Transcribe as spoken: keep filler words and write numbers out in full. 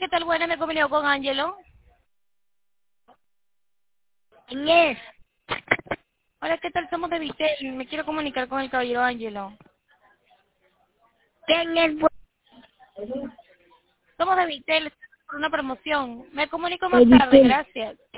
¿qué tal? Buena, me comunico con Ángelo. ¿Quién es? Hola, ¿qué tal? Somos de Vitel. Me quiero comunicar con el caballero Ángelo. ¿Quién es? bu- Somos de Vitel, por una promoción. Me comunico ¿De más tarde, Vitel? gracias.